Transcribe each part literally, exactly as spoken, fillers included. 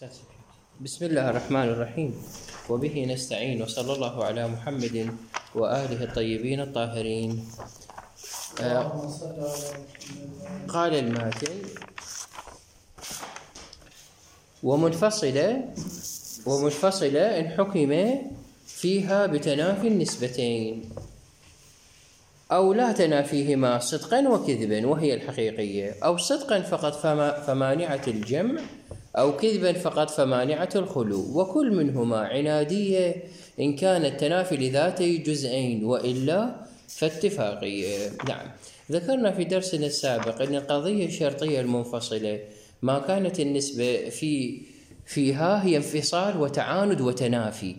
بسم الله الرحمن الرحيم، وبه نستعين، وصلى الله على محمد وآله الطيبين الطاهرين. آه قال الماتن: ومنفصلة ومنفصلة إن حكم فيها بتنافي النسبتين أو لا تنافيهما صدقا وكذبا وهي الحقيقية، أو صدقا فقط فمانعة الجمع، أو كذبا فقط فمانعة الخلو، وكل منهما عنادية إن كان التنافي لذاتي جزئين، وإلا فاتفاقية. نعم، ذكرنا في درسنا السابق أن القضية الشرطية المنفصلة ما كانت النسبة في فيها هي انفصال وتعاند وتنافي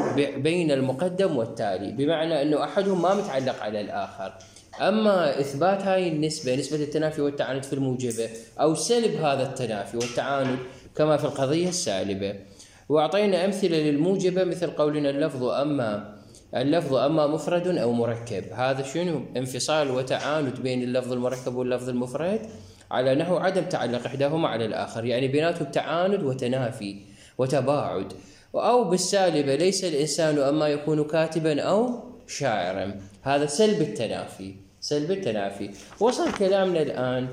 بين المقدم والتالي، بمعنى أنه أحدهم ما متعلق على الآخر. أما إثبات هاي النسبة، نسبة التنافي والتعاند في الموجبة، أو سلب هذا التنافي والتعاند كما في القضية السالبة. وأعطينا أمثلة للموجبة مثل قولنا اللفظ أما اللفظ أما مفرد أو مركب، هذا شنو؟ انفصال وتعاند بين اللفظ المركب واللفظ المفرد على نحو عدم تعلق إحداهما على الآخر، يعني بيناتهم تعاند وتنافي وتباعد. أو بالسالبة: ليس الإنسان أما يكون كاتبا أو شاعرا، هذا سلب التنافي سلب التنافي. وصل كلامنا الآن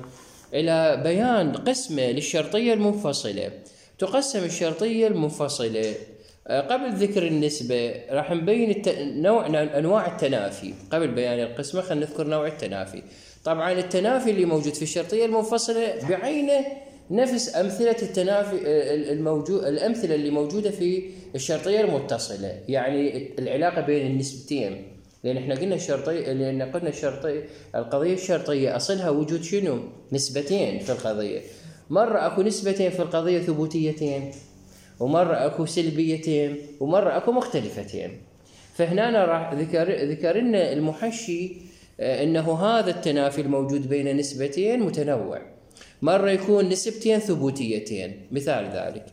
إلى بيان قسمة للشرطية المنفصلة. تقسم الشرطية المنفصلة قبل ذكر النسبة، راح نبين الت... نوع أنواع التنافي. قبل بيان القسمة خلينا نذكر نوع التنافي. طبعا التنافي اللي موجود في الشرطية المنفصلة بعينه نفس أمثلة التنافي الموجود الأمثلة اللي موجودة في الشرطية المتصلة، يعني العلاقة بين النسبتين. لأن احنا قلنا الشرطية لأن قلنا الشرطية القضية الشرطية أصلها وجود شنو؟ نسبتين في القضية. مرة أكو نسبتين في القضية ثبوتيتين، ومرة أكو سلبيتين، ومرة أكو مختلفتين. فهنا راح ذكر ذكرنا المحشي أنه هذا التنافي الموجود بين نسبتين متنوع. مرة يكون نسبتين ثبوتيتين، مثال ذلك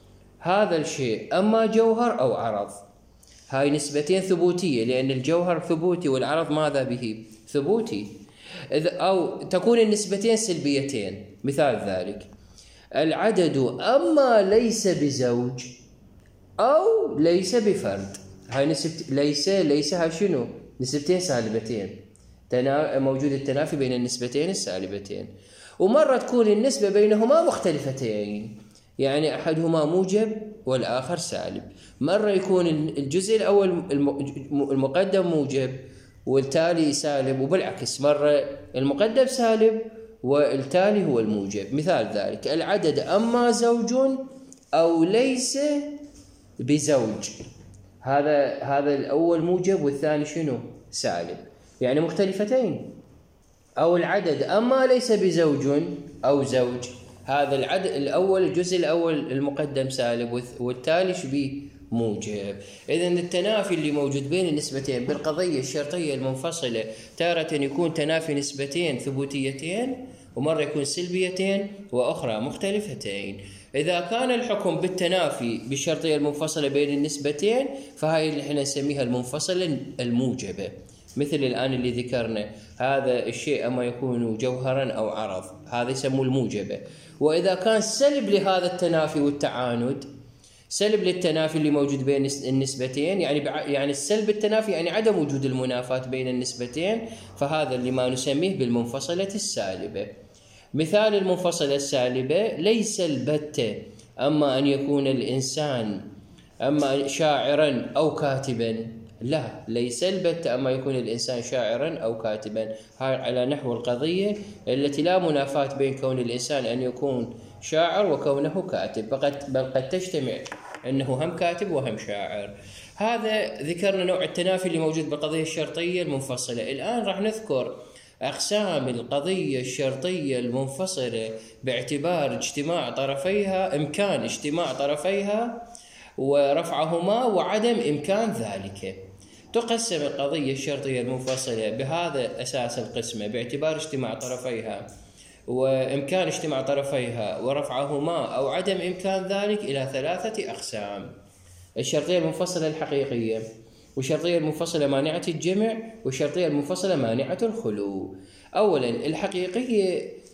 هذا الشيء أما جوهر أو عرض. هاي نسبتين ثبوتية لأن الجوهر ثبوتي والعرض ماذا به؟ ثبوتي. أو تكون النسبتين سلبيتين، مثال ذلك العدد أما ليس بزوج أو ليس بفرد. هاي نسبت ليس ليس هاي شنو؟ نسبتين سالبتين، تنا... موجود التنافي بين النسبتين السالبتين. ومرة تكون النسبة بينهما مختلفتين، يعني أحدهما موجب والآخر سالب. مرة يكون الجزء الأول المقدم موجب والتالي سالب، وبالعكس مرة المقدم سالب والتالي هو الموجب. مثال ذلك العدد أما زوج أو ليس بزوج، هذا هذا الأول موجب والثاني شنو؟ سالب، يعني مختلفتين. أو العدد أما ليس بزوج أو زوج، هذا العدد الأول الجزء الأول المقدم سالب والتالي شبيه موجب. إذن التنافي اللي موجود بين النسبتين بالقضية الشرطية المنفصلة تارة يكون تنافي نسبتين ثبوتيتين، ومرة يكون سلبيتين، وأخرى مختلفتين. إذا كان الحكم بالتنافي بالشرطية المنفصلة بين النسبتين فهاي اللي احنا نسميها المنفصلة الموجبة، مثل الآن اللي ذكرنا هذا الشيء أما يكون جوهرا أو عرض، هذا يسموه الموجبة. وإذا كان سلب لهذا التنافي والتعاند، سلب للتنافي اللي موجود بين النسبتين، يعني يعني السلب التنافي يعني عدم وجود المنافاة بين النسبتين، فهذا اللي ما نسميه بالمنفصلة السالبة. مثال المنفصلة السالبة: ليس البتة أما أن يكون الإنسان أما شاعرا أو كاتبا. لا، ليس البتة أما يكون الإنسان شاعرا أو كاتبا. هاي على نحو القضية التي لا منافاة بين كون الإنسان أن يكون شاعر وكونه كاتب، بل قد تجتمع أنه هم كاتب وهم شاعر. هذا ذكرنا نوع التنافي اللي موجود بالقضية الشرطية المنفصلة. الآن راح نذكر أقسام القضية الشرطية المنفصلة باعتبار اجتماع طرفيها، إمكان اجتماع طرفيها ورفعهما وعدم إمكان ذلك. تقسم القضية الشرطية المنفصلة بهذا أساس القسمة باعتبار اجتماع طرفيها وإمكان اجتماع طرفيها ورفعهما أو عدم إمكان ذلك إلى ثلاثة أقسام: الشرطية المنفصلة الحقيقية، والشرطية المنفصلة مانعة الجمع، والشرطية المنفصلة مانعة الخلو. أولا الحقيقية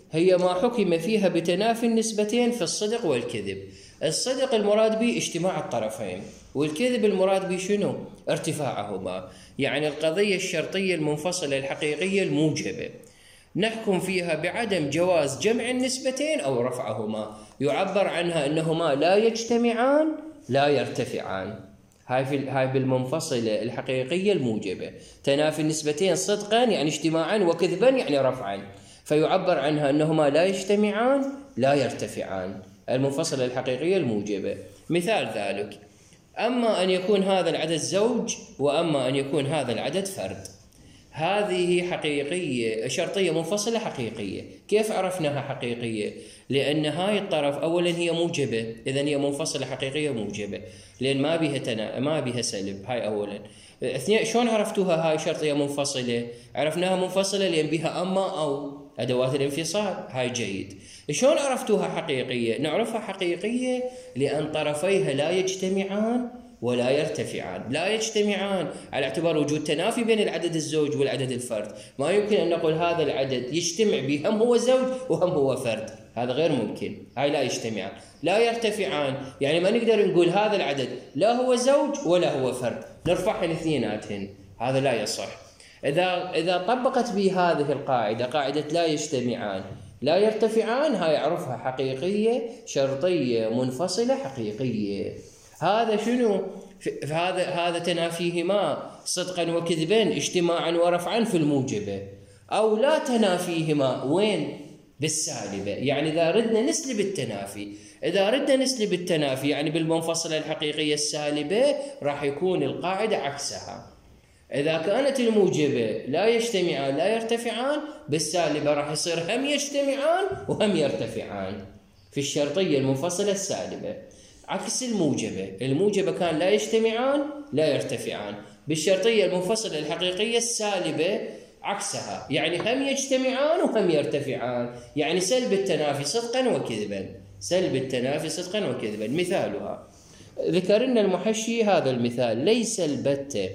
هي ما حكم فيها بتنافي النسبتين في الصدق والكذب. الصدق المراد به اجتماع الطرفين، والكذب المراد به شنو؟ ارتفاعهما. يعني القضية الشرطية المنفصلة الحقيقية الموجبة نحكم فيها بعدم جواز جمع النسبتين أو رفعهما، يعبر عنها أنهما لا يجتمعان لا يرتفعان. هاي في هاي بالمنفصلة الحقيقية الموجبة. تنافي النسبتين صدقا يعني اجتماعا، وكذبا يعني رفعا، فيعبر عنها أنهما لا يجتمعان لا يرتفعان. المنفصلة الحقيقية الموجبة. مثال ذلك: أما أن يكون هذا العدد زوج، وأما أن يكون هذا العدد فرد. هذه حقيقية شرطية منفصلة حقيقية. كيف عرفناها حقيقية؟ لأن هاي الطرف أولا هي موجبة، إذن هي منفصلة حقيقية موجبة، لأن ما بها تنا ما بها سلب. هاي أولا. اثنين، شلون عرفتوها هاي شرطية منفصلة؟ عرفناها منفصلة لأن بها أما أو أدوات الانفصال. هاي جيد. شلون عرفتوها حقيقية؟ نعرفها حقيقية لأن طرفيها لا يجتمعان ولا يرتفعان. لا يجتمعان على اعتبار وجود تنافي بين العدد الزوج والعدد الفرد. ما يمكن أن نقول هذا العدد يجتمع به هم هو زوج وهم هو فرد، هذا غير ممكن. هاي لا يجتمعان. لا يرتفعان يعني ما نقدر نقول هذا العدد لا هو زوج ولا هو فرد، نرفعهن اثنيناتهن، هذا لا يصح. إذا إذا طبقت بهذه القاعدة، قاعدة لا يجتمعان لا يرتفعان، هاي أعرفها حقيقية شرطية منفصلة حقيقية. هذا شنو؟ هذا هذا تنافيهما صدقا وكذبا اجتماعا ورفعا في الموجبة، أو لا تنافيهما وين؟ بالسالبة. يعني إذا ردنا نسلب التنافي، إذا ردنا نسلب التنافي يعني بالمنفصلة الحقيقية السالبة، راح يكون القاعدة عكسها. إذا كانت الموجبة لا يجتمعان لا يرتفعان، بالسالبة راح يصير هم يجتمعان وهم يرتفعان في الشرطية المنفصلة السالبة، عكس الموجبة. الموجبة كان لا يجتمعان لا يرتفعان، بالشرطية المنفصلة الحقيقية السالبة عكسها، يعني هم يجتمعان وهم يرتفعان. يعني سلب التنافي صدقا وكذبا، سلب التنافي صدقا وكذبا. مثالها ذكر لنا المحشي هذا المثال: ليس البتة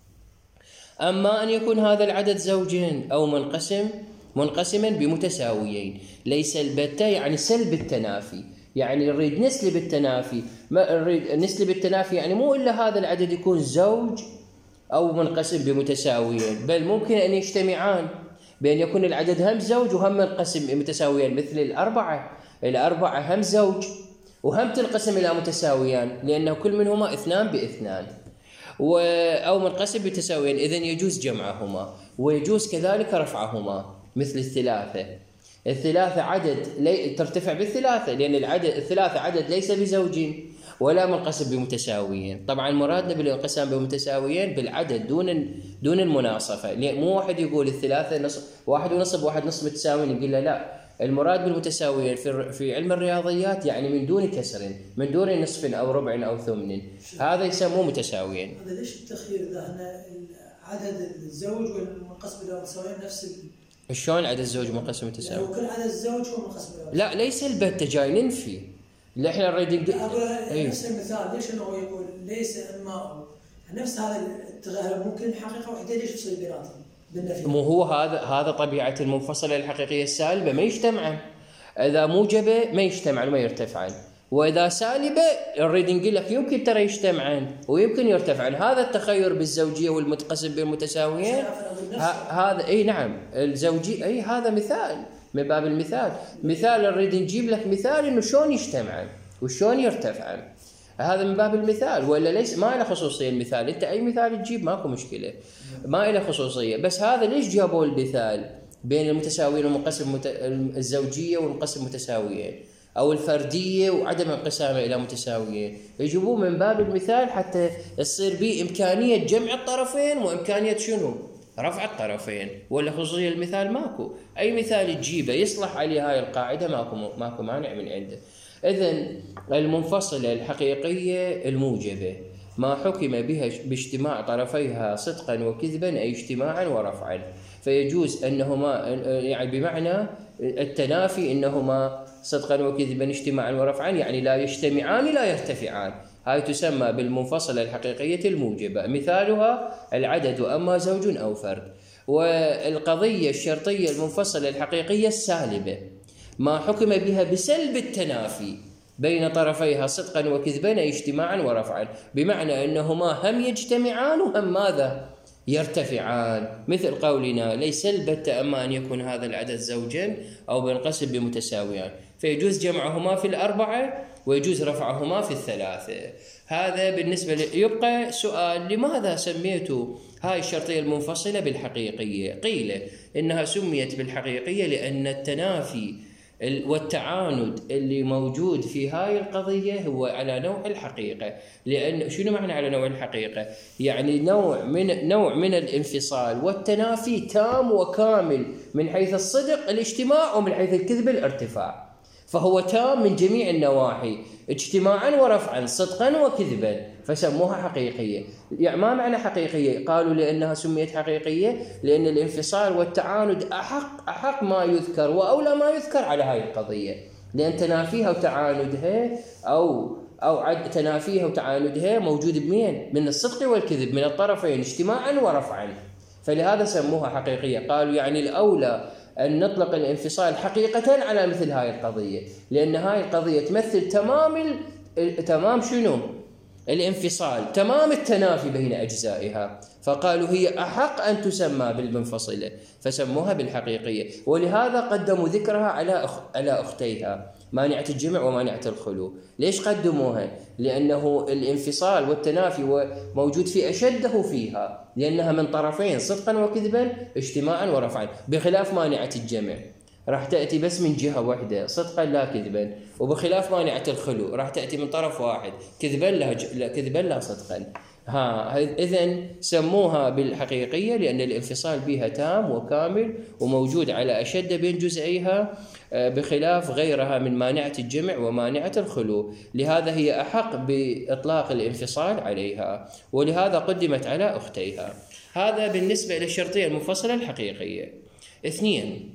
أما أن يكون هذا العدد زوجين أو منقسم منقسما بمتساويين. ليس البتة يعني سلب التنافي، يعني نريد نسلب التنافي. ما نريد نسلب التنافي يعني مو إلا هذا العدد يكون زوج أو منقسم بمتساويين، بل ممكن أن يجتمعان بأن يكون العدد هم زوج وهم منقسم بمتساويين، مثل الأربعة. الأربعة هم زوج وهم تنقسم إلى متساويان، لأنه كل منهما اثنان باثنان، أو منقسم بتساويين، إذن يجوز جمعهما ويجوز كذلك رفعهما. مثل الثلاثة. الثلاثة عدد لي... ترتفع بالثلاثة، لأن العدد الثلاثة عدد ليس بزوجين ولا منقسم بمتساويين. طبعا مرادنا بالانقسام بمتساويين بالعدد دون دون المناصفة. مو واحد يقول الثلاثة نصف واحد ونصف واحد نصف متساويين يقول له لا. المراد بالمتساويين في في علم الرياضيات يعني من دون كسر، من دون نصف أو ربع أو ثمن، هذا يسموه متساويين. هذا ليش التخيير إذا احنا عدد الزوج والمنقسم إلى متساويين نفس ال... شلون عدد الزوج منقسم متساوي؟ يعني كل عدد الزوج هو منقسم إلى لا ليس البتة، جاي ننفي. اللي احنا نريد أقول نفس المثال، ليش إنه يقول ليس أما نفس هذا التغير ممكن الحقيقة واحدة، ليش تصير بيناتهم؟ مو هو هذا هذا طبيعة المنفصلة الحقيقية السالبة، ما يجتمعن. إذا موجبة ما يجتمعن وما يرتفعن، وإذا سالبة نريد نقول لك يمكن ترى يجتمعن ويمكن يرتفعن. هذا التخير بالزوجية والمتقسم بالمتساويين هذا اي نعم الزوجي اي هذا مثال من باب المثال. مثال نريد نجيب لك مثال انه شلون يجتمعن وشلون يرتفعن، هذا من باب المثال. ولا ليس ما له خصوصية المثال، انت اي مثال تجيب ماكو مشكلة، ما له خصوصية. بس هذا ليش جابوا المثال بين المتساويين ومنقسم مت... الزوجية والمنقسم متساويين، أو الفردية وعدم انقسامه إلى متساويين؟ يجيبوه من باب المثال حتى يصير به إمكانية جمع الطرفين وإمكانية شنو؟ رفع الطرفين. ولا خصوصية المثال ماكو، أي مثال تجيبه يصلح عليه هاي القاعدة ماكو ماكو مانع من عنده. إذن المنفصلة الحقيقية الموجبة ما حكم بها باجتماع طرفيها صدقا وكذبا أي اجتماعا ورفعا، فيجوز أنهما يعني بمعنى التنافي إنهما صدقا وكذبا اجتماعا ورفعا، يعني لا يجتمعان لا يرتفعان. هاي تسمى بالمنفصلة الحقيقية الموجبة. مثالها العدد أما زوج أو فرد. والقضية الشرطية المنفصلة الحقيقية السالبة ما حكم بها بسلب التنافي بين طرفيها صدقا وكذبا اجتماعا ورفعا، بمعنى أنهما هم يجتمعان وهم ماذا؟ يرتفعان، مثل قولنا ليس البتة أما أن يكون هذا العدد زوجا أو بينقسم بمتساويان، فيجوز جمعهما في الأربعة ويجوز رفعهما في الثلاثة. هذا بالنسبة لي. يبقى سؤال: لماذا سميتوا هاي الشرطية المنفصلة بالحقيقية؟ قيل إنها سميت بالحقيقية لأن التنافي والتعاند اللي موجود في هاي القضية هو على نوع الحقيقة. لأن شنو معنى على نوع الحقيقة؟ يعني نوع من نوع من الانفصال والتنافي تام وكامل من حيث الصدق الاجتماع ومن حيث الكذب الارتفاع، فهو تام من جميع النواحي اجتماعا ورفعا صدقا وكذبا، فسموها حقيقية. يعني ما معنى حقيقية؟ قالوا لأنها سميت حقيقية لأن الانفصال والتعاند أحق أحق ما يذكر وأولى ما يذكر على هاي القضية، لأن تنافيها وتعاندها أو أو عد تنافيها وتعاندها موجود بمين؟ من الصدق والكذب من الطرفين اجتماعا ورفعا، فلهذا سموها حقيقية. قالوا يعني الأولى أن نطلق الانفصال حقيقة على مثل هاي القضية، لأن هاي القضية تمثل تمام تمام شنو؟ الانفصال، تمام التنافي بين أجزائها، فقالوا هي أحق أن تسمى بالمنفصلة فسموها بالحقيقية. ولهذا قدموا ذكرها على أخ... على أختيها مانعة الجمع ومانعة الخلو. ليش قدموها؟ لأنه الانفصال والتنافي موجود في أشده فيها، لأنها من طرفين صدقا وكذبا اجتماعا ورفعا، بخلاف مانعة الجمع راح تأتي بس من جهة واحدة صدقا لا كذبا، وبخلاف مانعة الخلو راح تأتي من طرف واحد كذبا لا, ج... لا كذبا لا صدقا. ها إذن سموها بالحقيقية لأن الانفصال بها تام وكامل وموجود على أشد بين جزئيها، بخلاف غيرها من مانعة الجمع ومانعة الخلو، لهذا هي أحق بإطلاق الانفصال عليها، ولهذا قدمت على أختيها. هذا بالنسبة للشرطية المنفصلة الحقيقية. اثنين،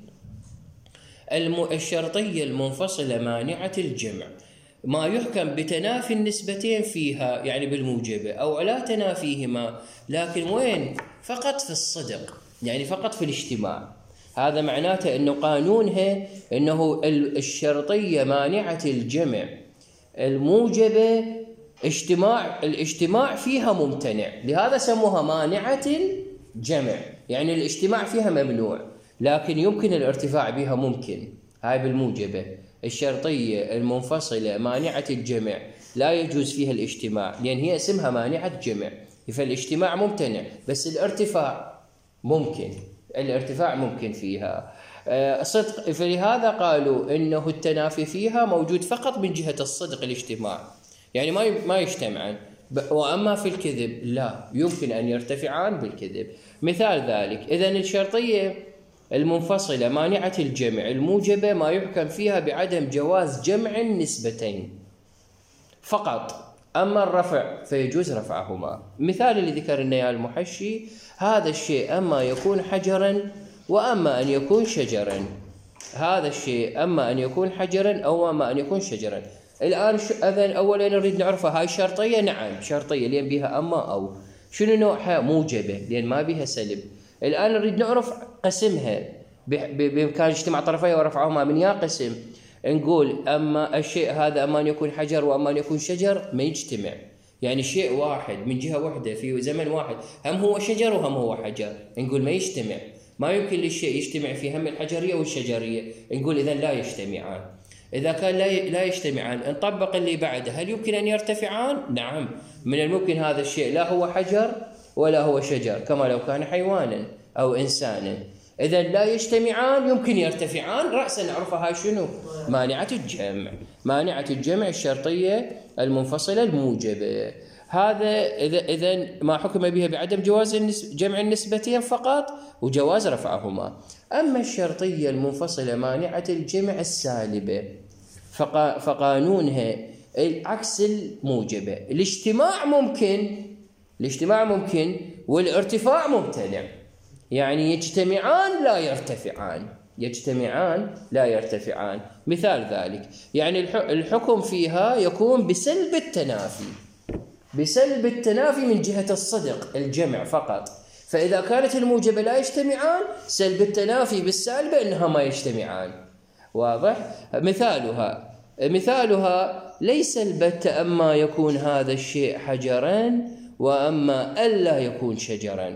الشرطية المنفصلة مانعة الجمع ما يحكم بتنافي النسبتين فيها، يعني بالموجبة أو على تنافيهما، لكن وين؟ فقط في الصدق، يعني فقط في الاجتماع. هذا معناته أنه قانونها أنه الشرطية مانعة الجمع الموجبة اجتماع الاجتماع فيها ممتنع، لهذا سموها مانعة الجمع، يعني الاجتماع فيها ممنوع لكن يمكن الارتفاع بها ممكن. هاي بالموجبة. الشرطية المنفصلة مانعة الجمع لا يجوز فيها الاجتماع لأن هي اسمها مانعة جمع، فالاجتماع ممتنع بس الارتفاع ممكن، الارتفاع ممكن فيها صدق، فلهذا قالوا إنه التنافي فيها موجود فقط من جهة الصدق الاجتماع، يعني ما ما يجتمعان. وأما في الكذب لا، يمكن أن يرتفعان بالكذب. مثال ذلك: إذن الشرطية المنفصلة مانعة الجمع الموجبة ما يحكم فيها بعدم جواز جمع النسبتين فقط، أما الرفع فيجوز رفعهما. مثال اللي ذكرنا يا المحشي: هذا الشيء أما يكون حجرا وأما أن يكون شجرا، هذا الشيء أما أن يكون حجرا أو أما أن يكون شجرا. الآن أذن أولا نريد نعرفها هاي شرطية. نعم شرطية لأن بها أما أو. شنو نوعها؟ موجبة لأن ما بها سلب. الآن نريد نعرف قسمها، بإمكان اجتماع طرفيها ورفعهما من يا قسم. نقول أما الشيء هذا أما أن يكون حجر وأما أن يكون شجر ما يجتمع، يعني شيء واحد من جهة واحدة في زمن واحد هم هو شجر وهم هو حجر، نقول ما يجتمع، ما يمكن للشيء يجتمع في هم الحجرية والشجرية، نقول إذن لا يجتمعان. إذا كان لا لا يجتمعان نطبق اللي بعده: هل يمكن أن يرتفعان؟ نعم، من الممكن هذا الشيء لا هو حجر ولا هو شجر كما لو كان حيوانا أو إنسانا. إذا لا يجتمعان يمكن يرتفعان، رأسا نعرفها هاي شنو؟ مانعة الجمع. مانعة الجمع الشرطية المنفصلة الموجبة. هذا إذا إذا ما حكم بها بعدم جواز جمع النسبتين فقط وجواز رفعهما. أما الشرطية المنفصلة مانعة الجمع السالبة فقا فقانونها عكس الموجبة. الاجتماع ممكن، الاجتماع ممكن والارتفاع ممتنع، يعني يجتمعان لا يرتفعان، يجتمعان لا يرتفعان. مثال ذلك يعني الحكم فيها يكون بسلب التنافي، بسلب التنافي من جهة الصدق الجمع فقط. فإذا كانت الموجبة لا يجتمعان، سلب التنافي بالسالبة إنها ما يجتمعان. واضح؟ مثالها مثالها ليس البتة أما يكون هذا الشيء حجرا وأما ألا يكون شجرا.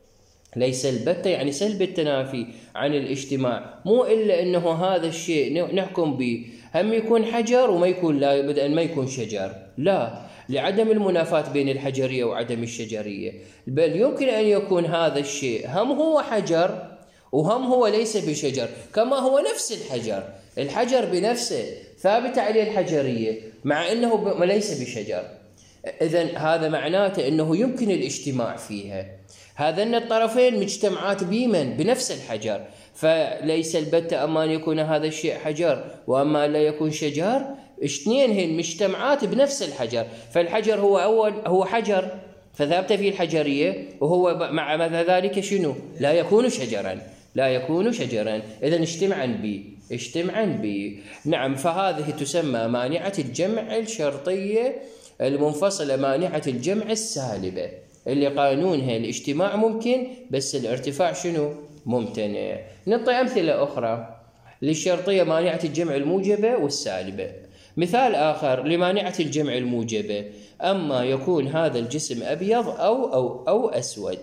ليس البتة يعني سلب التنافي عن الاجتماع، مو إلا أنه هذا الشيء نحكم به هم يكون حجر وما يكون لا بد أن ما يكون شجر، لا، لعدم المنافاة بين الحجرية وعدم الشجرية، بل يمكن أن يكون هذا الشيء هم هو حجر وهم هو ليس بشجر، كما هو نفس الحجر، الحجر بنفسه ثابت عليه الحجرية مع أنه ليس بشجر. إذن هذا معناته أنه يمكن الاجتماع فيها، هذين الطرفين مجتمعات بيمن بنفس الحجر، فليس البتة أما أن يكون هذا الشيء حجر وأما لا يكون شجر، اثنين هن مجتمعات بنفس الحجر، فالحجر هو أول هو حجر فثابت فيه الحجرية، وهو مع ذلك شنو؟ لا يكون شجرا، لا يكون شجرا، إذن اجتمعا بي اجتمعا بي نعم. فهذه تسمى مانعة الجمع الشرطية المنفصلة، مانعة الجمع السالبة، اللي قانونها الاجتماع ممكن بس الارتفاع شنو؟ ممتنع. نعطي أمثلة أخرى للشرطية مانعة الجمع الموجبة والسالبة. مثال آخر لمانعة الجمع الموجبة: أما يكون هذا الجسم أبيض أو أو أو أسود.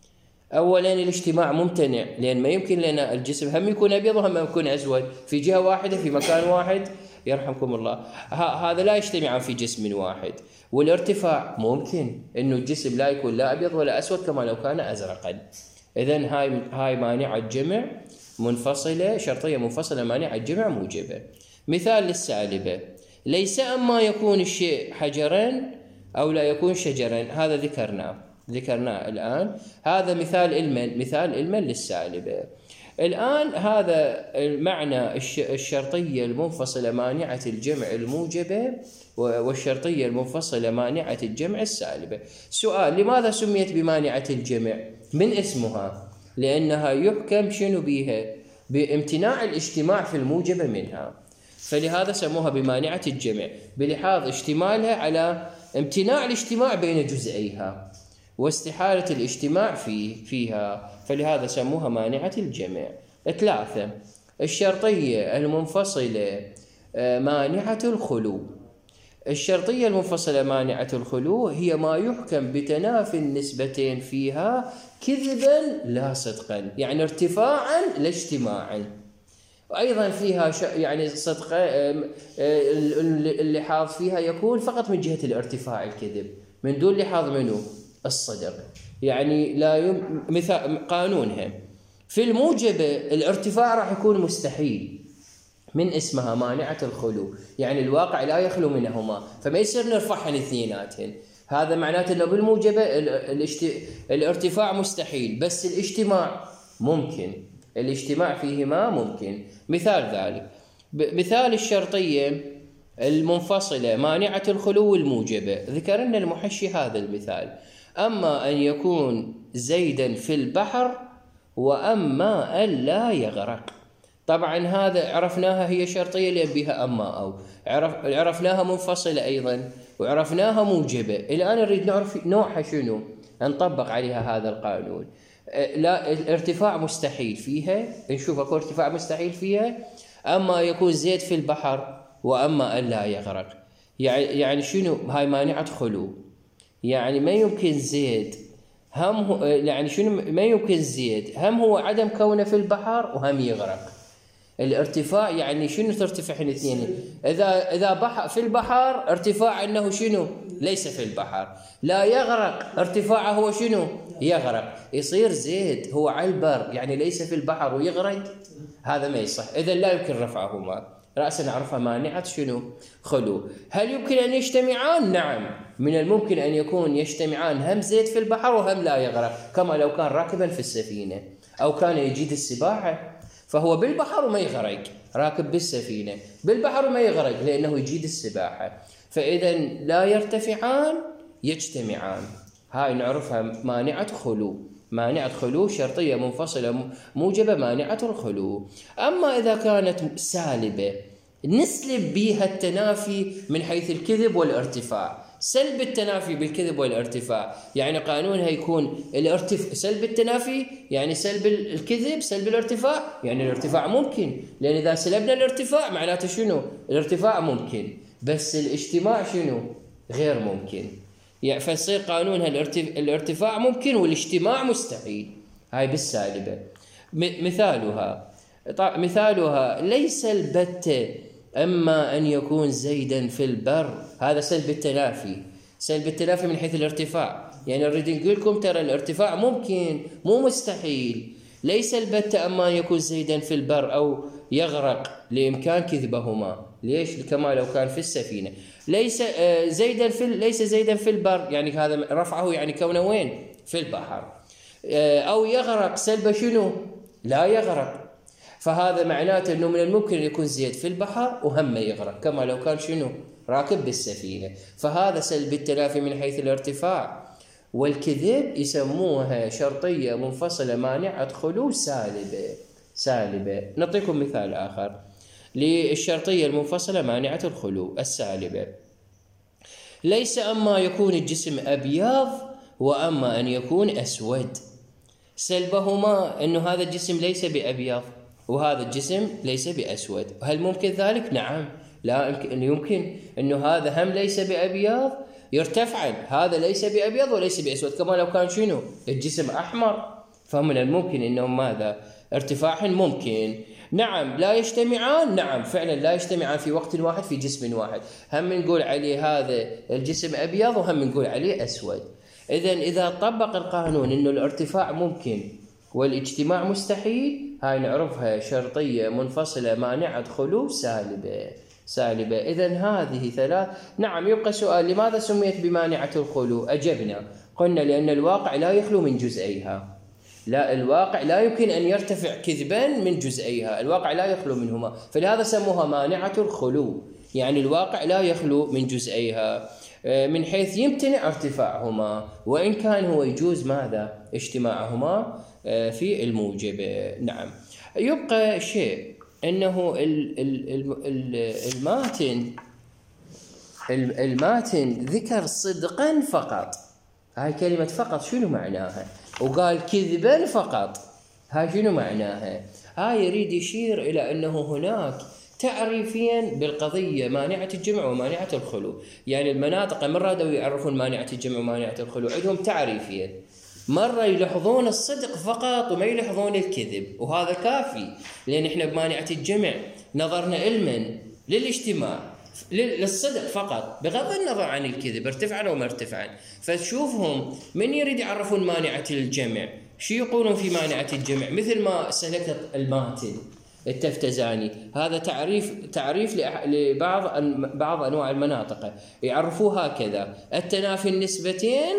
أولا الاجتماع ممتنع، لأن ما يمكن لنا الجسم هم يكون أبيض وهم يكون أسود في جهة واحدة في مكان واحد، يرحمكم الله، هذا لا يجتمعان في جسم واحد. والارتفاع ممكن إنه الجسم لا يكون لا أبيض ولا أسود كما لو كان أزرقا. إذن هاي هاي مانعة جمع منفصلة، شرطية منفصلة مانعة جمع موجبة. مثال للسالبة: ليس أما يكون الشيء حجرا أو لا يكون شجرا، هذا ذكرناه ذكرناه الآن، هذا مثال المن مثال المن للسالبة. الآن هذا المعنى الشرطية المنفصلة مانعة الجمع الموجبة والشرطية المنفصلة مانعة الجمع السالبة. سؤال: لماذا سميت بمانعة الجمع؟ من اسمها، لأنها يحكم شنو بيها؟ بامتناع الاجتماع في الموجبة منها، فلهذا سموها بمانعة الجمع بلحاظ اشتمالها على امتناع الاجتماع بين جزئيها واستحالة الاجتماع في فيها، فلهذا سموها مانعة الجمع. ثلاثة: الشرطية المنفصلة مانعة الخلو. الشرطية المنفصلة مانعة الخلو هي ما يحكم بتنافي النسبتين فيها كذبا لا صدقا، يعني ارتفاعا لا اجتماعا. وأيضا فيها يعني صدق اللحاظ فيها يكون فقط من جهة الارتفاع الكذب من دون لحاظ منه الصدق، يعني لا يم... مثال قانونها في الموجبة الارتفاع راح يكون مستحيل من اسمها مانعة الخلو، يعني الواقع لا يخلو منهما، فما يصير نرفعهن اثنيناتهن. هذا معناته انه بالموجبة الاشت... الارتفاع مستحيل بس الاجتماع ممكن، الاجتماع فيهما ممكن. مثال ذلك مثال الشرطية المنفصلة مانعة الخلو الموجبة، ذكرنا المحشي هذا المثال: أما أن يكون زيدا في البحر وأما أن لا يغرق. طبعا هذا عرفناها هي شرطية لأن بها أما أو عرف عرفناها منفصلة أيضا وعرفناها موجبة. الآن نريد نعرف نوعها شنو، نطبق عليها هذا القانون. لا، الارتفاع مستحيل فيها، نشوف اكو ارتفاع مستحيل فيها. أما يكون زيد في البحر وأما أن لا يغرق، يعني يعني شنو؟ هاي مانعة خلو، يعني ما يمكن زيد هم هو، يعني شنو ما يمكن زيد هم هو عدم كونه في البحر وهم يغرق. الارتفاع يعني شنو ترتفع الاثنين؟ اذا اذا بحر في البحر ارتفاع انه شنو؟ ليس في البحر. لا يغرق ارتفاعه هو شنو؟ يغرق. يصير زيد هو على البر يعني ليس في البحر ويغرق، هذا ما يصح، اذا لا يمكن رفعهما. رأسا نعرفها مانعة شنو؟ خلو. هل يمكن أن يجتمعان؟ نعم، من الممكن أن يكون يجتمعان هم زيد في البحر وهم لا يغرق، كما لو كان راكبا في السفينة أو كان يجيد السباحة، فهو بالبحر وما يغرق، راكب بالسفينة بالبحر وما يغرق لأنه يجيد السباحة، فإذا لا يرتفعان يجتمعان. هاي نعرفها مانعة خلو. مانعة خلو شرطية منفصلة موجبة مانعة الخلو. أما إذا كانت سالبة نسلب بها التنافي من حيث الكذب والارتفاع، سلب التنافي بالكذب والارتفاع، يعني قانونها يكون الارتف... سلب التنافي يعني سلب الكذب، سلب الارتفاع يعني الارتفاع ممكن، لأن إذا سلبنا الارتفاع معناته شنو؟ الارتفاع ممكن، بس الاجتماع شنو؟ غير ممكن. يعني فيصير قانونها الارتف... الارتفاع ممكن والاجتماع مستحيل. هاي بالسالبة. م... مثالها طيب مثالها ليس البتة أما أن يكون زيدا في البر، هذا سلب التنافي. سلب التنافي من حيث الارتفاع، يعني نريد نقول لكم ترى الارتفاع ممكن مو مستحيل. ليس البتة أما أن يكون زيدا في البر أو يغرق لإمكان كذبهما. ليش؟ كما لو كان في السفينة. ليس زيدا في ليس زيدا في البر، يعني هذا رفعه يعني كونه وين؟ في البحر. أو يغرق، سلب شنو؟ لا يغرق. فهذا معناته أنه من الممكن أن يكون زيد في البحر وهم يغرق، كما لو كان شنو؟ راكب بالسفينة. فهذا سلب التنافي من حيث الارتفاع. والكذب يسموها شرطية منفصلة مانعة خلو سالبة. سالبة. نعطيكم مثال آخر للشرطية المنفصلة مانعة الخلو السالبة. ليس أما يكون الجسم أبيض وأما أن يكون أسود. سلبهما أنه هذا الجسم ليس بأبيض وهذا الجسم ليس بأسود. هل ممكن ذلك؟ نعم. لا يمكن أنه هذا هم ليس بأبيض يرتفعن، هذا ليس بأبيض وليس بأسود، كما لو كان شنو؟ الجسم أحمر. فمن الممكن أنهم ماذا؟ ارتفاعا ممكن. نعم. لا يجتمعان، نعم فعلا لا يجتمعان في وقت واحد في جسم واحد، هم نقول عليه هذا الجسم أبيض وهم نقول عليه أسود. إذن إذا طبق القانون أنه الارتفاع ممكن والاجتماع مستحيل، هاي نعرفها شرطية منفصلة مانعة خلو سالبة. سالبة. إذن هذه ثلاث. نعم. يبقى سؤال: لماذا سميت بمانعة الخلو؟ أجبنا قلنا لأن الواقع لا يخلو من جزئيها. لا، الواقع لا يمكن أن يرتفع كذبا من جزئيها، الواقع لا يخلو منهما، فلهذا سموها مانعة الخلو، يعني الواقع لا يخلو من جزئيها من حيث يمتنع ارتفاعهما، وإن كان هو يجوز ماذا؟ اجتماعهما في الموجب. نعم. يبقى شيء أنه الماتن الماتن ذكر صدقا فقط. هاي كلمة فقط شنو معناها؟ وقال كذبا فقط، هاي شنو معناها؟ هاي يريد يشير إلى أنه هناك تعريفيا بالقضية مانعة الجمع ومانعة الخلو. يعني المناطق من رادوا يعرفون مانعة الجمع ومانعة الخلو عندهم تعريفيا، مرة يلاحظون الصدق فقط وما يلاحظون الكذب، وهذا كافي، لأن إحنا بمانعة الجمع نظرنا علما للاجتماع للصدق فقط بغض النظر عن الكذب ارتفعا وما ارتفعا. فتشوفهم من يريد يعرفون مانعة الجمع شو يقولون في مانعة الجمع، مثل ما سلكت الماتن التفتزاني. هذا تعريف تعريف لبعض بعض انواع المناطق يعرفوها هكذا: التنافي النسبتين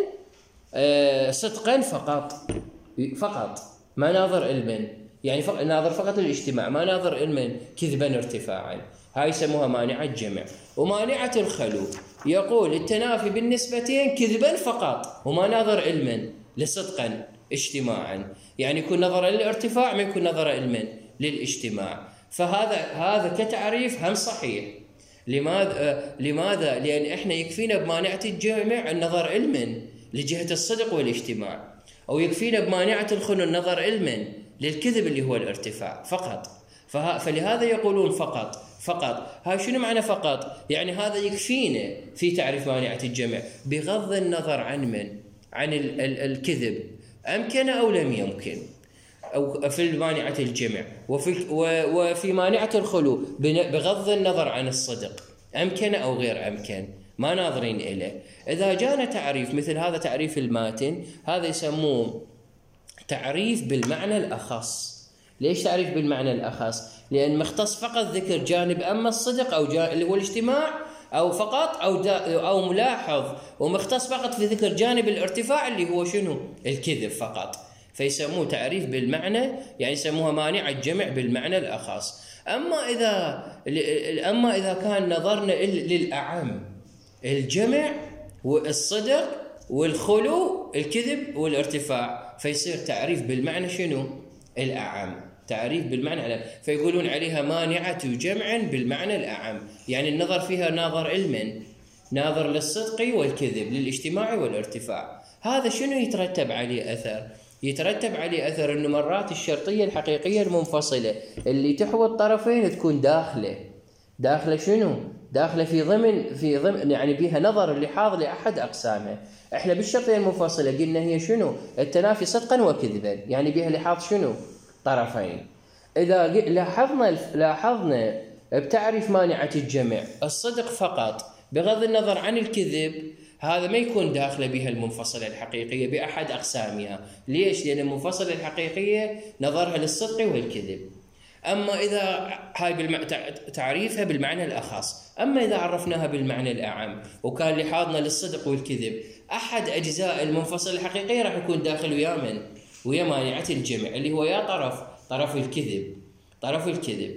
صدقا فقط فقط ما ناظر علما، يعني فقط ناظر فقط الاجتماع ما ناظر علما كذبا ارتفاعا. هاي يسموها مانعة جمع. ومانعة الخلو يقول التنافي بالنسبتين كذبا فقط وما ناظر علما لصدقا اجتماعا، يعني يكون نظرا للارتفاع ما يكون نظرا علما للاجتماع. فهذا هذا كتعريف هم صحيح. لماذا؟ لماذا؟ لأن احنا يكفينا بمانعة الجمع النظر علما لجهة الصدق والاجتماع، أو يكفينا بمانعة الخلو النظر علما للكذب اللي هو الارتفاع فقط. فلهذا يقولون فقط فقط. هاي شنو معنى فقط؟ يعني هذا يكفينا في تعريف مانعة الجمع بغض النظر عن من؟ عن ال ال الكذب أمكن أو لم يمكن، أو في مانعة الجمع. وفي, وفي مانعة الخلو بغض النظر عن الصدق أمكن أو غير أمكن، ما ناظرين إليه. إذا جانا تعريف مثل هذا تعريف الماتن، هذا يسموه تعريف بالمعنى الأخص. ليش تعريف بالمعنى الأخص؟ لأن مختص فقط ذكر جانب أما الصدق أو اللي هو الاجتماع أو فقط أو أو ملاحظ، ومختص فقط في ذكر جانب الارتفاع اللي هو شنو؟ الكذب فقط. فيسموه تعريف بالمعنى، يعني يسموها مانعة الجمع بالمعنى الأخص. أما إذا أما إذا كان نظرنا للأعم الجمع والصدق والخلو الكذب والارتفاع، فيصير تعريف بالمعنى شنو؟ الأعم. تعريف بالمعنى الأعم. فيقولون عليها مانعة جمع بالمعنى الأعم، يعني النظر فيها ناظر علما ناظر للصدق والكذب، للاجتماع والارتفاع. هذا شنو يترتب عليه أثر؟ يترتب عليه أثر أنه مرات الشرطية الحقيقية المنفصلة اللي تحوي الطرفين تكون داخلة داخلة شنو؟ داخلة في ضمن في ضمن يعني بها نظر اللحاظ لأحد أقسامها. احنا بالشرطية المنفصلة قلنا هي شنو؟ التنافي صدقا وكذبا، يعني بها لحاظ شنو؟ طرفين. إذا لاحظنا لاحظنا بتعريف مانعة الجمع الصدق فقط بغض النظر عن الكذب، هذا ما يكون داخله بها المنفصلة الحقيقية بأحد أقسامها. ليش؟ لأن المنفصلة الحقيقية نظرها للصدق والكذب. أما إذا هاي بالم... تعريفها بالمعنى الأخص، أما إذا عرفناها بالمعنى الأعم وكان لحاظنا للصدق والكذب، أحد أجزاء المنفصلة الحقيقية راح يكون داخل ويا من؟ ويا مانعة الجمع اللي هو يا طرف طرف الكذب طرف الكذب.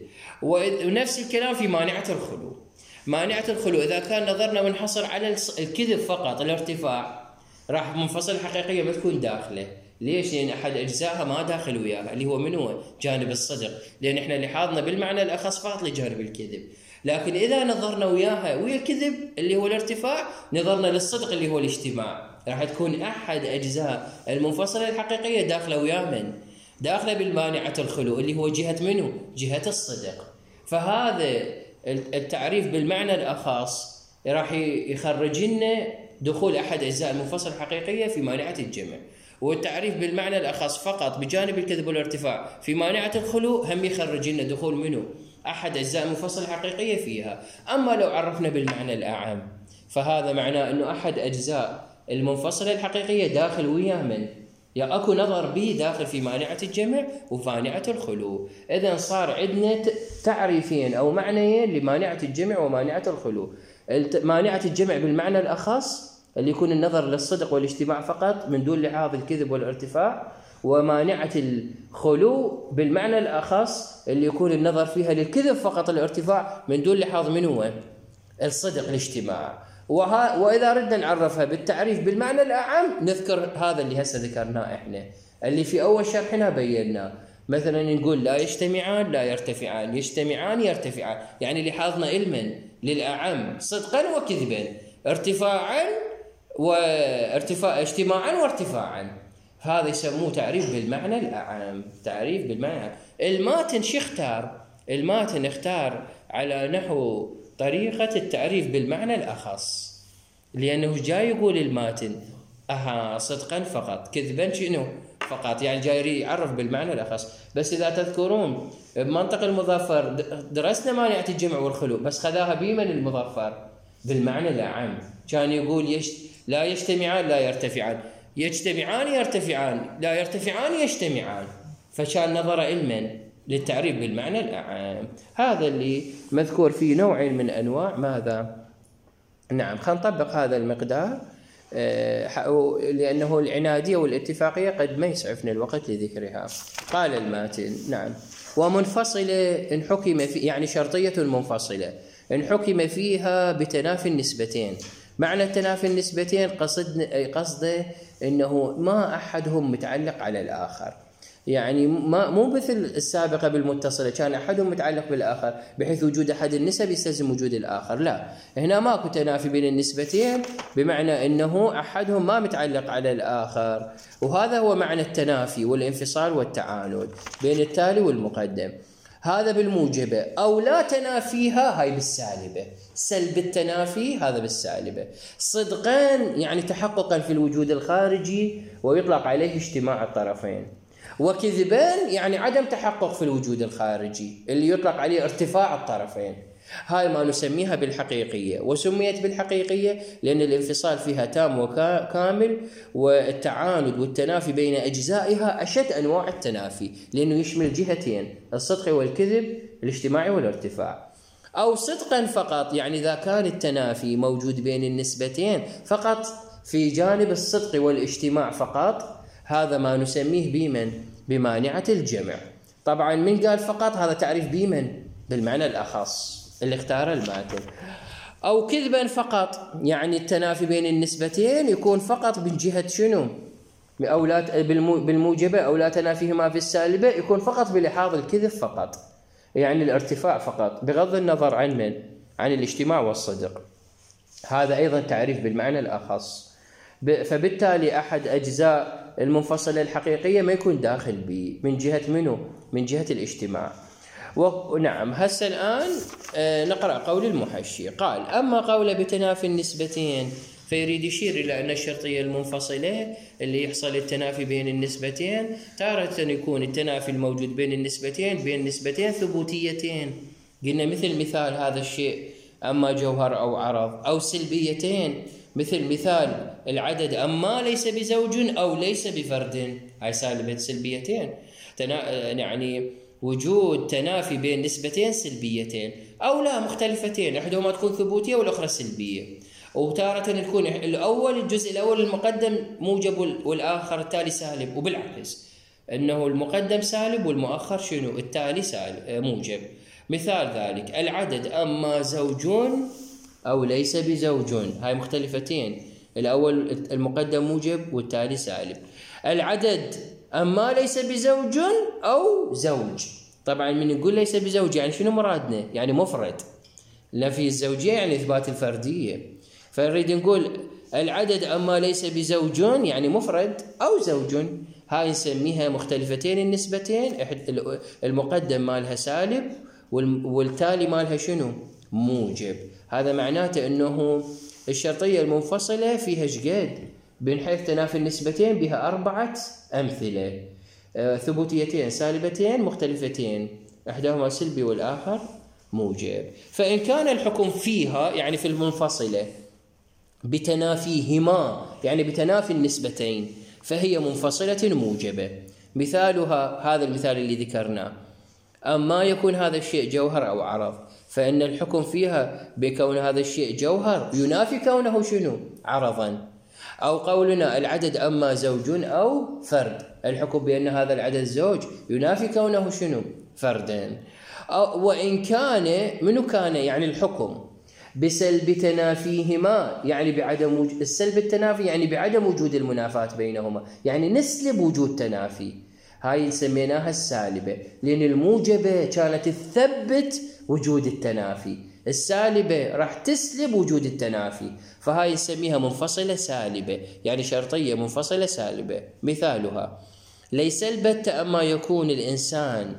ونفس الكلام في مانعة الخلو. مانعة الخلو إذا كان نظرنا منحصر على الكذب فقط الارتفاع، راح منفصل حقيقية ما تكون داخله. ليش؟ لأن أحد أجزائها ما داخل وياها اللي هو من هو؟ جانب الصدق، لأن إحنا لحاظنا بالمعنى الأخص فقط لجانب الكذب. لكن إذا نظرنا وياها ويا الكذب اللي هو الارتفاع، نظرنا للصدق اللي هو الاجتماع، راح تكون أحد أجزاء المنفصلة الحقيقية داخلة ويا من؟ داخلة بالمانعة الخلو اللي هو جهة منه؟ جهة الصدق. فهذا التعريف بالمعنى الأخص راح يخرج لنا دخول أحد أجزاء المنفصلة الحقيقية في مانعة الجمع، والتعريف بالمعنى الأخص فقط بجانب الكذب والارتفاع في مانعة الخلو هم يخرج لنا دخول منه؟ أحد أجزاء المنفصلة الحقيقية فيها. أما لو عرفنا بالمعنى الأعم فهذا معناه أنه أحد أجزاء المنفصلة الحقيقية داخل ويا من؟ يا أكو نظر به داخل في مانعة الجمع ومانعة الخلو. إذن صار عندنا تعريفين أو معنيين لمانعة الجمع ومانعة الخلو. مانعة الجمع بالمعنى الأخص اللي يكون النظر للصدق والاجتماع فقط من دون لحاظ الكذب والارتفاع، ومانعة الخلو بالمعنى الأخص اللي يكون النظر فيها للكذب فقط الارتفاع من دون لحاظ من هو؟ الصدق الاجتماع. وها وإذا ردنا نعرفها بالتعريف بالمعنى الأعم نذكر هذا اللي هسه ذكرناه إحنا اللي في أول شرحنا بيناه. مثلا نقول لا يجتمعان لا يرتفعان، يجتمعان يرتفعان، يعني لحاظنا علما للأعم صدقا وكذبا، ارتفاعا وارتفاع اجتماعا وارتفاعا. هذا يسموه تعريف بالمعنى الأعم. تعريف بالمعنى الأعم. الماتن شو اختار؟ الماتن اختار على نحو طريقة التعريف بالمعنى الأخص، لأنه جاي يقول الماتن أها صدقا فقط كذبا شنو فقط، يعني جاي يعرف بالمعنى الأخص. بس إذا تذكرون بمنطق المظفر درسنا مانعة الجمع والخلو، بس خذاها بمن المظفر؟ بالمعنى الأعم. كان يقول يش... لا يجتمعان لا يرتفعان، يجتمعان يرتفعان، لا يرتفعان يجتمعان، فكان نظر علما للتعريف بالمعنى الأعم. هذا اللي مذكور في نوع من أنواع ماذا؟ نعم، خلينا نطبق هذا المقدار أه لأنه العنادية والاتفاقية قد ما يسعفنا الوقت لذكرها. قال الماتن نعم ومنفصلة إن حكم في، يعني شرطية منفصلة إن حكم فيها بتنافي النسبتين. معنى التنافي النسبتين قصد قصده إنه ما أحدهم متعلق على الآخر، يعني ما مو مثل السابقة بالمتصلة كان أحدهم متعلق بالآخر بحيث وجود أحد النسب يستلزم وجود الآخر. لا، هنا ماكو تنافي بين النسبتين بمعنى أنه أحدهم ما متعلق على الآخر، وهذا هو معنى التنافي والانفصال والتعاند بين التالي والمقدم. هذا بالموجبة أو لا تنافيها هاي بالسالبة. سلب التنافي هذا بالسالبة. صدقا يعني تحققا في الوجود الخارجي ويطلق عليه اجتماع الطرفين، وكذبان يعني عدم تحقق في الوجود الخارجي اللي يطلق عليه ارتفاع الطرفين. هاي ما نسميها بالحقيقية، وسميت بالحقيقية لأن الانفصال فيها تام وكامل، والتعاند والتنافي بين أجزائها أشد أنواع التنافي لأنه يشمل جهتين الصدق والكذب الاجتماعي والارتفاع. أو صدقا فقط يعني إذا كان التنافي موجود بين النسبتين فقط في جانب الصدق والاجتماع فقط، هذا ما نسميه بمن؟ بمانعة الجمع. طبعا من قال فقط هذا تعريف بمن؟ بالمعنى الأخص اللي اختار الماتن. أو كذبا فقط يعني التنافي بين النسبتين يكون فقط من جهة شنو؟ أو لا بالموجبة أو لا تنافيهما في السالبة يكون فقط بلحاظ الكذب فقط، يعني الارتفاع فقط بغض النظر عن من؟ عن الاجتماع والصدق. هذا أيضا تعريف بالمعنى الأخص. فبالتالي أحد أجزاء المنفصلة الحقيقية ما يكون داخل به من جهة منه؟ من جهة الاجتماع. ونعم هسه الآن نقرأ قول المحشي. قال: أما قول بتنافي النسبتين فيريد يشير إلى أن الشرطية المنفصلة اللي يحصل التنافي بين النسبتين تارة يكون التنافي الموجود بين النسبتين بين نسبتين ثبوتيتين، قلنا مثل مثال هذا الشيء أما جوهر أو عرض، أو سلبيتين مثل مثال العدد أما ليس بزوج أو ليس بفرد، هاي سالبة سلبيتين، يعني وجود تنافي بين نسبتين سلبيتين أو لا مختلفتين، إحداهما تكون ثبوتية والأخرى سلبية. وتارة تكون الأول الجزء الأول المقدم موجب والآخر التالي سالب، وبالعكس أنه المقدم سالب والمؤخر شنو؟ التالي سالب موجب. مثال ذلك العدد أما زوج أو ليس بزوج، هاي مختلفتين، الأول المقدم موجب والتالي سالب. العدد أما ليس بزوج أو زوج، طبعا من يقول ليس بزوج يعني شنو مرادنا؟ يعني مفرد، لا في الزوجية يعني إثبات الفردية. فنريد نقول العدد أما ليس بزوج يعني مفرد أو زوج، هاي نسميها مختلفتين النسبتين، المقدم مالها سالب والتالي مالها شنو؟ موجب. هذا معناته أنه الشرطية المنفصلة فيها شقد من حيث تنافي النسبتين بها أربعة أمثلة: ثبوتيتين سالبتين مختلفتين، إحداهما سلبي والآخر موجب. فإن كان الحكم فيها يعني في المنفصلة بتنافيهما يعني بتنافي النسبتين فهي منفصلة موجبة. مثالها هذا المثال اللي ذكرناه: أما يكون هذا الشيء جوهر أو عرض، فإن الحكم فيها بكون هذا الشيء جوهر ينافي كونه شنو؟ عرضا. أو قولنا العدد أما زوج أو فرد، الحكم بأن هذا العدد زوج ينافي كونه شنو؟ فردا. وإن كان منو كان يعني الحكم بسلب تنافيهما يعني بعدم وجود السلب التنافي يعني بعدم وجود المنافاة بينهما، يعني نسلب وجود تنافي، هاي سميناها السالبة، لأن الموجبة كانت تثبت وجود التنافي، السالبة راح تسلب وجود التنافي، فهاي نسميها منفصلة سالبة، يعني شرطية منفصلة سالبة. مثالها: ليس البتة أما يكون الإنسان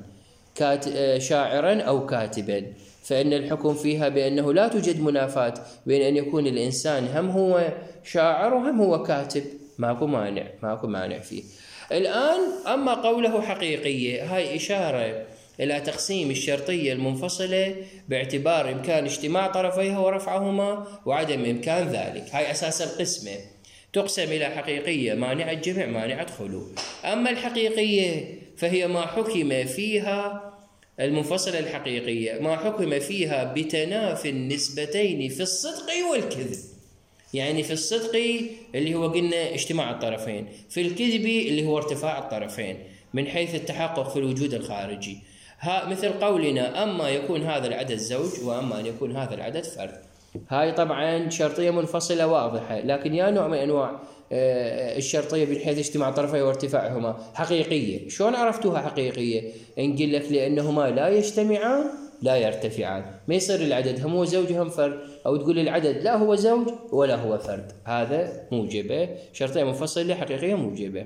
شاعرا أو كاتبا، فإن الحكم فيها بأنه لا توجد منافاة بين أن يكون الإنسان هم هو شاعر وهم هو كاتب، ماكو مانع ماكو مانع فيه. الآن أما قوله حقيقية، هاي إشارة إلى تقسيم الشرطية المنفصلة باعتبار إمكان اجتماع طرفيها ورفعهما وعدم إمكان ذلك. هاي أساس القسمة، تقسم إلى حقيقية مانعة جمع مانعة خلو. أما الحقيقية فهي ما حكم فيها المنفصلة الحقيقية ما حكم فيها بتنافي النسبتين في الصدق والكذب، يعني في الصدق اللي هو قلنا اجتماع الطرفين، في الكذب اللي هو ارتفاع الطرفين من حيث التحقق في الوجود الخارجي. ها مثل قولنا أما يكون هذا العدد زوج وأما أن يكون هذا العدد فرد. هاي طبعا شرطية منفصلة واضحة، لكن يا نوع من أنواع الشرطية من حيث اجتماع طرفي وارتفاعهما حقيقية. شلون عرفتوها حقيقية؟ نقول لك لأنهما لا يجتمعان لا يرتفعان، ما يصير العدد هم هو زوج هم فرد، أو تقول العدد لا هو زوج ولا هو فرد، هذا موجبة، شرطية منفصلة حقيقية موجبة.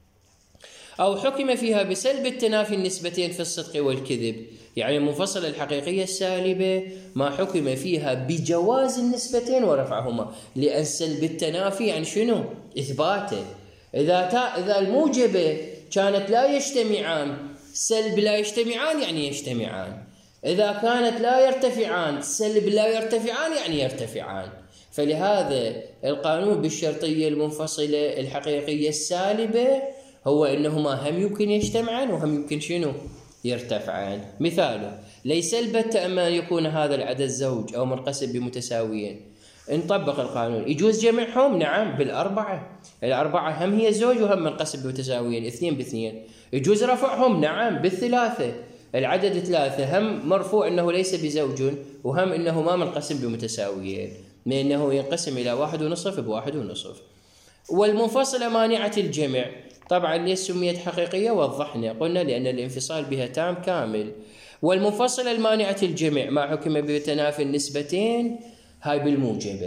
أو حكم فيها بسلب التنافي النسبتين في الصدق والكذب، يعني المنفصلة الحقيقية السالبة ما حكم فيها بجواز النسبتين ورفعهما، لأن سلب التنافي يعني شنو؟ إثباته. إذا تا إذا الموجبة كانت لا يجتمعان، سلب لا يجتمعان يعني يجتمعان. إذا كانت لا يرتفعان، سلب لا يرتفعان يعني يرتفعان. فلهذا القانون بالشرطية المنفصلة الحقيقية السالبة هو إنهما هم يمكن يجتمعان وهم يمكن شنو؟ يرتفعان. مثاله: ليس البتة أما يكون هذا العدد زوج أو منقسم بمتساويين. نطبق القانون، يجوز جمعهم؟ نعم، بالأربعة، الأربعة هم هي زوج وهم منقسم بمتساويين، اثنين باثنين. يجوز رفعهم؟ نعم، بالثلاثة، العدد ثلاثة هم مرفوع إنه ليس بزوج وهم إنه ما منقسم بمتساويين، لأنه ينقسم إلى واحد ونصف بواحد ونصف. والمنفصلة مانعة الجمع، طبعا ليش سميت حقيقية؟ وضحنا قلنا لأن الانفصال بها تام كامل. والمنفصلة المانعة الجمع ما حكم بتنافي النسبتين، هاي بالموجبة.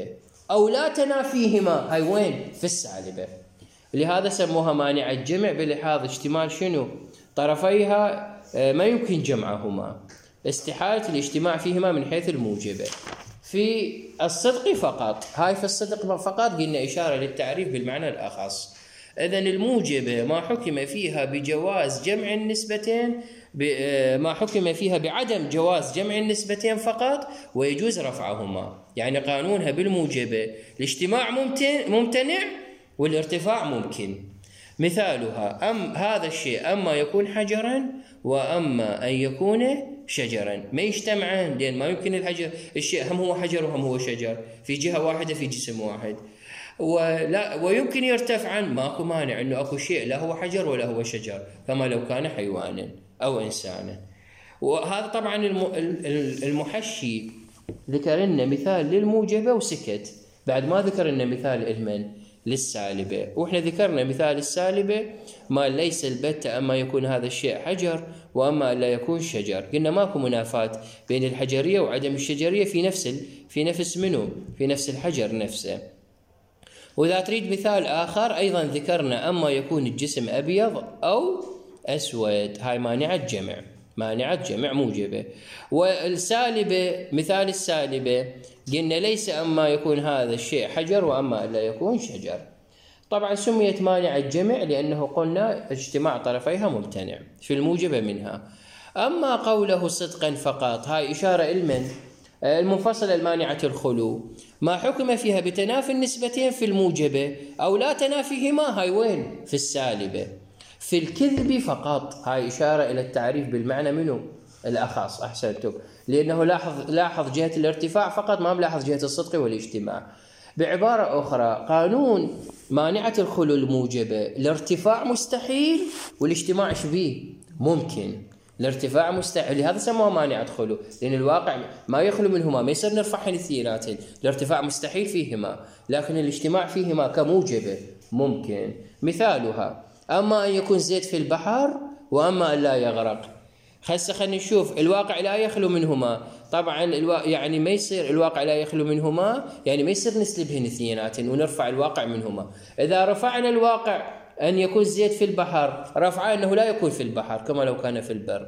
أو لا تنافيهما، هاي وين؟ في السالبة. لهذا سموها مانعة جمع بلحاظ اشتمال شنو؟ طرفيها ما يمكن جمعهما، استحالة الاجتماع فيهما من حيث الموجبة. في الصدق فقط، هاي في الصدق فقط قلنا إشارة للتعريف بالمعنى الأخص. إذن الموجبة ما حكم فيها بجواز جمع النسبتين، ما حكم فيها بعدم جواز جمع النسبتين فقط ويجوز رفعهما. يعني قانونها بالموجبة الاجتماع ممتن ممتنع والارتفاع ممكن. مثالها أم هذا الشيء أما يكون حجرا وأما أن يكون شجرا، ما يجتمعان، لأن ما يمكن الحجر الشيء هم هو حجر وهم هو شجر في جهة واحدة في جسم واحد. ولا ويمكن يرتفعان، ماكو مانع انه اكو شيء لا هو حجر ولا هو شجر، كما لو كان حيوانا او انسانا. وهذا طبعا المحشي ذكر لنا مثال للموجبه وسكت، بعد ما ذكر لنا مثال المن للسالبه. واحنا ذكرنا مثال السالبه ما ليس البتة اما يكون هذا الشيء حجر واما لا يكون شجر. قلنا ماكو منافاة بين الحجريه وعدم الشجريه في نفس في نفس منه في نفس الحجر نفسه. وإذا تريد مثال آخر أيضا ذكرنا أما يكون الجسم أبيض أو أسود، هاي مانعة جمع، مانعة جمع موجبة. والسالبة مثال السالبة قلنا ليس أما يكون هذا الشيء حجر وأما لا يكون شجر. طبعا سميت مانعة جمع لأنه قلنا اجتماع طرفيها ممتنع في الموجبة منها. أما قوله صدقا فقط، هاي إشارة المن المنفصلة المانعة الخلو ما حكم فيها بتنافي النسبتين في الموجبة أو لا تنافيهما، هاي وين؟ في السالبة. في الكذب فقط، هاي إشارة إلى التعريف بالمعنى منه الأخص. أحسنتم، لأنه لاحظ لاحظ جهة الارتفاع فقط، ما ملاحظ جهة الصدق والاجتماع. بعبارة أخرى قانون مانعة الخلو الموجبة الارتفاع مستحيل والاجتماع شبيه ممكن. الارتفاع مستحيل، لهذا سموها مانعة خلو، لأن الواقع ما يخلو منهما، ما يصير نرفعهن اثنيناتين. الارتفاع مستحيل فيهما لكن الاجتماع فيهما كموجبة ممكن. مثالها أما أن يكون زيت في البحر وأما أن لا يغرق. خلص خلينا نشوف الواقع لا يخلو منهما. طبعا الوا... يعني ما يصير الواقع لا يخلو منهما، يعني ما يصير نسلبهن اثنيناتين ونرفع الواقع منهما. إذا رفعنا الواقع أن يكون زيت في البحر، رفعه أنه لا يكون في البحر كما لو كان في البر.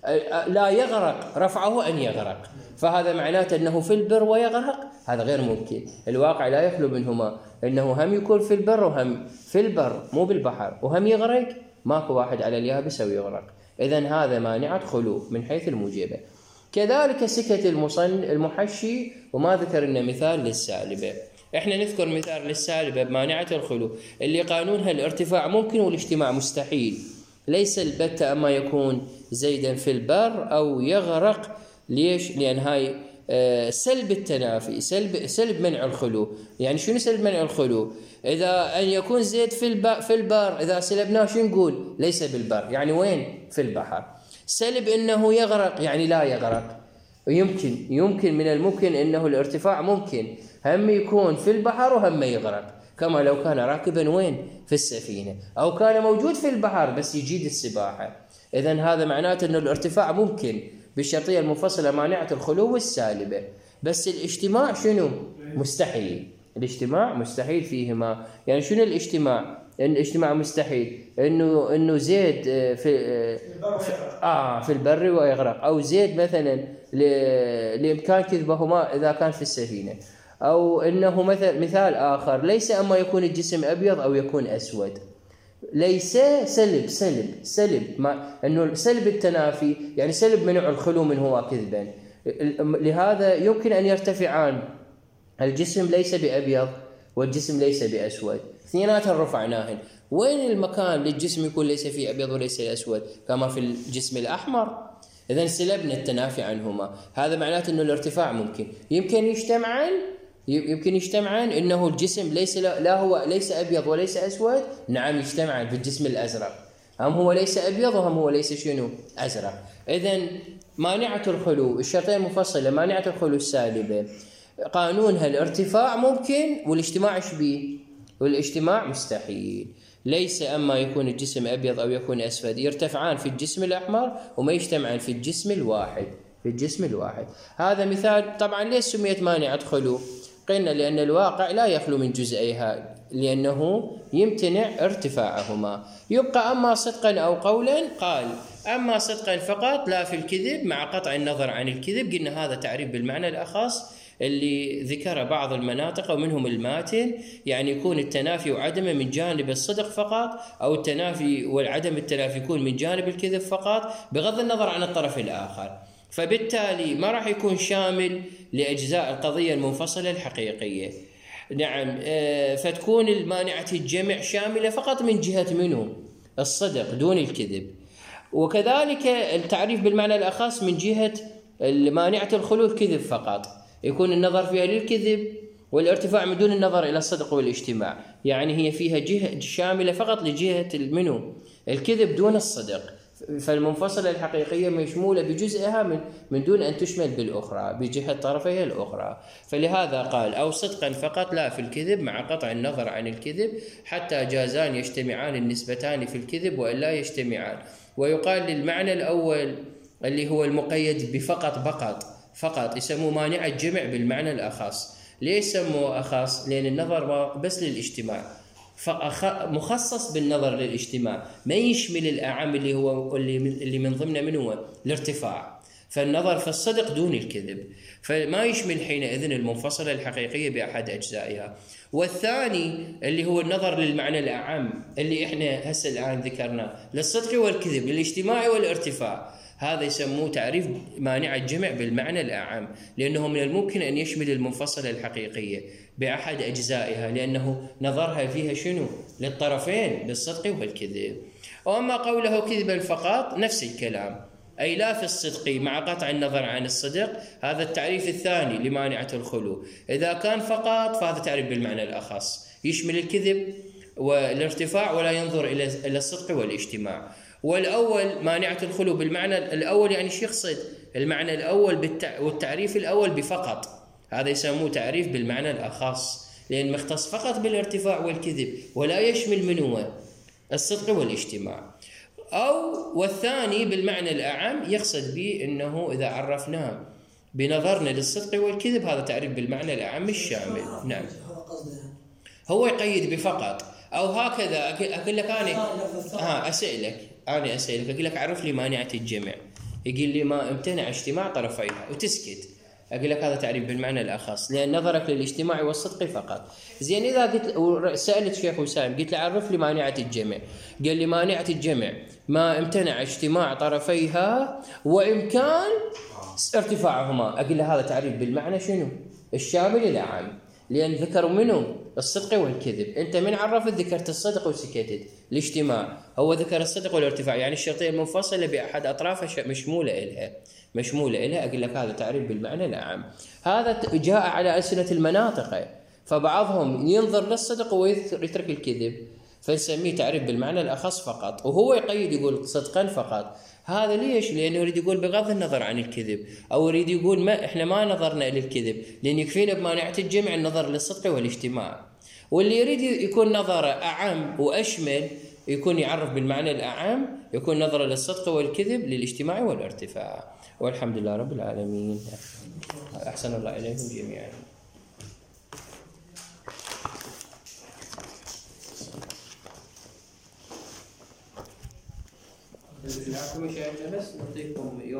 لا يغرق، رفعه أن يغرق، فهذا معناته أنه في البر ويغرق، هذا غير ممكن. الواقع لا يخلو منهما، أنه هم يكون في البر وهم في البر مو بالبحر، وهم يغرق، ماكو واحد على اليابس أو يغرق. إذن هذا مانعة خلو من حيث الموجبة. كذلك سكت المصن المحشي وما ذكر لنا مثال للسالبة. احنا نذكر مثال للسالبة بمانعة الخلو اللي قانونها الارتفاع ممكن والاجتماع مستحيل. ليس البتة أما يكون زيدا في البر أو يغرق. ليش؟ لأن هاي سلب التنافي، سلب سلب منع الخلو. يعني شنو سلب منع الخلو؟ إذا أن يكون زيد في البر في البر إذا سلبناه شو نقول؟ ليس بالبر، يعني وين؟ في البحر. سلب إنه يغرق، يعني لا يغرق. يمكن يمكن من الممكن إنه الارتفاع ممكن هم يكون في البحر وهم يغرق، كما لو كان راكبا وين؟ في السفينة، أو كان موجود في البحر بس يجيد السباحة. إذن هذا معناته أن الارتفاع ممكن بالشرطية المنفصلة مانعة الخلو والسالبة، بس الاجتماع شنو؟ مستحيل. الاجتماع مستحيل فيهما. يعني شنو الاجتماع؟ إن الاجتماع مستحيل إنه إنه زيد في في آه في البر ويغرق، أو زيد مثلا لإمكان كذبهما إذا كان في السفينة، أو إنه مثل مثال آخر ليس أما يكون الجسم أبيض أو يكون أسود. ليس سلب سلب سلب ما إنه سلب التنافي، يعني سلب منع الخلو منه وكذبا. لهذا يمكن أن يرتفعان. الجسم ليس بأبيض والجسم ليس بأسود، اثنيناتها رفعناهن. وين المكان للجسم يكون ليس فيه أبيض وليس أسود كما في الجسم الأحمر؟ إذن سلبنا التنافي عنهما. هذا معناته أنه الارتفاع ممكن يمكن يجتمعان يمكن يجتمعان إنه الجسم ليس لا هو ليس أبيض وليس أسود. نعم يجتمعان في الجسم الأزرق، هم هو ليس أبيض وهم هو ليس شنو؟ أزرق. إذن مانعة الخلو الشرطية المفصلة مانعة الخلو السالبة قانونها الارتفاع ممكن والاجتماع شبيه، والاجتماع مستحيل. ليس أما يكون الجسم أبيض أو يكون أسود، يرتفعان في الجسم الأحمر وما يجتمعان في الجسم الواحد في الجسم الواحد. هذا مثال. طبعا ليش سميت مانعة خلو؟ قلنا لأن الواقع لا يخلو من جزئيها لأنه يمتنع ارتفاعهما. يبقى أما صدقا أو قولا، قال أما صدقا فقط لا في الكذب مع قطع النظر عن الكذب. قلنا هذا تعريف بالمعنى الأخص اللي ذكر بعض المناطق ومنهم الماتن، يعني يكون التنافي وعدمه من جانب الصدق فقط، أو التنافي والعدم التنافي يكون من جانب الكذب فقط بغض النظر عن الطرف الآخر، فبالتالي ما راح يكون شامل لأجزاء القضية المنفصلة الحقيقية. نعم، فتكون المانعة الجمع شاملة فقط من جهة منه الصدق دون الكذب. وكذلك التعريف بالمعنى الأخص من جهة مانعة الخلو الكذب فقط، يكون النظر فيها للكذب والارتفاع من دون النظر إلى الصدق والاجتماع، يعني هي فيها جهة شاملة فقط لجهة منه الكذب دون الصدق، فالمنفصلة الحقيقية مشمولة بجزئها من, من دون أن تشمل بالأخرى بجهة طرفيها الأخرى. فلهذا قال أو صدقا فقط لا في الكذب مع قطع النظر عن الكذب حتى جازان يجتمعان النسبتان في الكذب وإلا يجتمعان. ويقال للمعنى الأول اللي هو المقيد بفقط بقط فقط يسموه مانع الجمع بالمعنى الأخص. ليش سموه أخص؟ لأن النظر بس للاجتماع، مخصص بالنظر للاجتماع، ما يشمل الأعم اللي هو اللي من ضمنه من هو الارتفاع، فالنظر في الصدق دون الكذب، فما يشمل حينئذ المنفصلة الحقيقية بأحد أجزائها. والثاني اللي هو النظر للمعنى الأعم اللي احنا هسه الآن ذكرناه للصدق والكذب للاجتماع والارتفاع، هذا يسموه تعريف مانع الجمع بالمعنى الأعم، لأنه من الممكن أن يشمل المنفصلة الحقيقية بأحد أجزائها، لأنه نظرها فيها شنو؟ للطرفين للصدق والكذب. وأما قوله كذبا فقط نفس الكلام، أي لا في الصدق مع قطع النظر عن الصدق، هذا التعريف الثاني لمانعة الخلو. إذا كان فقط فهذا تعريف بالمعنى الأخص يشمل الكذب والارتفاع ولا ينظر إلى الصدق والاجتماع. والأول مانعة الخلو بالمعنى الأول، يعني شو يقصد؟ المعنى الأول بالتع... والتعريف الأول بفقط، هذا يسموه تعريف بالمعنى الأخص، لأن مختص فقط بالارتفاع والكذب ولا يشمل منه الصدق والاجتماع. أو والثاني بالمعنى الأعم يقصد به أنه إذا عرفناه بنظرنا للصدق والكذب هذا تعريف بالمعنى الأعم الشامل. نعم، هو يقيد بفقط. أو هكذا أقول لك أنا ها أسألك أنا أسألك أقول لك عرف لي مانعة الجمع، يقول لي ما امتنع اجتماع طرفيها وتسكت، أقول لك هذا تعريف بالمعنى الأخص لأن نظرك للاجتماع والصدق فقط. زين إذا قلت سألت شيخ وسام قلت له عرف لي مانعة الجمع، قال لي مانعة الجمع ما امتنع اجتماع طرفيها وإمكان ارتفاعهما، أقول له هذا تعريف بالمعنى شنو؟ الشامل الأعم، لأن ذكروا منه الصدق والكذب. أنت من عرفت ذكرت الصدق وسكتت، الاجتماع هو ذكر الصدق والارتفاع، يعني الشرطية المنفصلة بأحد أطرافها مشمولة إلها مشمولة إلها أقول لك هذا تعريف بالمعنى الأعم. هذا جاء على ألسنة المناطق، فبعضهم ينظر للصدق ويترك الكذب فنسميه تعريف بالمعنى الأخص فقط، وهو يقيد يقول صدقا فقط. هذا ليش؟ لأنه يريد يقول بغض النظر عن الكذب، أو يريد يقول ما إحنا ما نظرنا إلى الكذب لأن يكفينا بمانعة الجمع النظر للصدق والاجتماع. واللي يريد يكون نظره أعم وأشمل يكون يعرف بالمعنى الأعم، يكون نظره للصدق والكذب للاجتماع والارتفاع. والحمد لله رب العالمين. أحسن الله إليكم جميعا. إذا كنتم شايفين بس نعطيكم